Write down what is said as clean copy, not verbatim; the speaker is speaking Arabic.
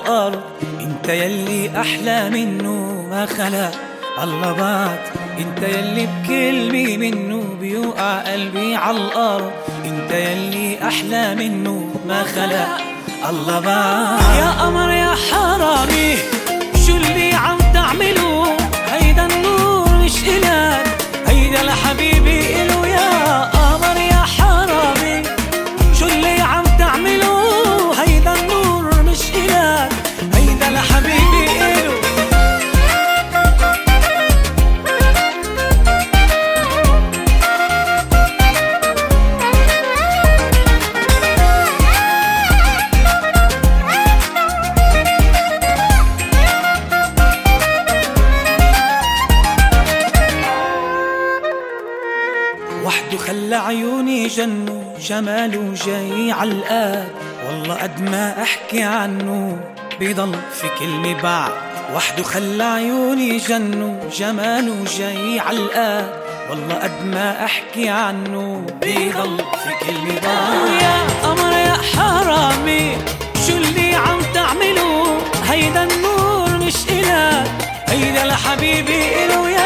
الأرض. انت يلي أحلى منه ما خلق الله بعد، انت يلي بكلمة منه بيوقع قلبي عالأرض. انت يلي أحلى منه ما خلق الله بعد. يا قمر يا حرامي شو اللي عم تعملوا؟ هيدا النور مش إلك، هيدا لحبيبي إلو. يا قمر يا حرامي شو اللي عم تعملوا؟ هيدا النور مش إلك، هيدا لحبيبي إلو. وحده خلى عيوني جنوا، جماله جاي عالقاد. والله قد ما احكي عنه بيضل في كلمة بعد. وحده خلى عيوني جنوا، جماله جاي عالقاد. والله قد ما احكي عنه بيضل في كلمة بعد. يا قمر يا حرامي شو اللي عم تعملوا؟ هيدا النور مش إلك، هيدا لحبيبي إلو.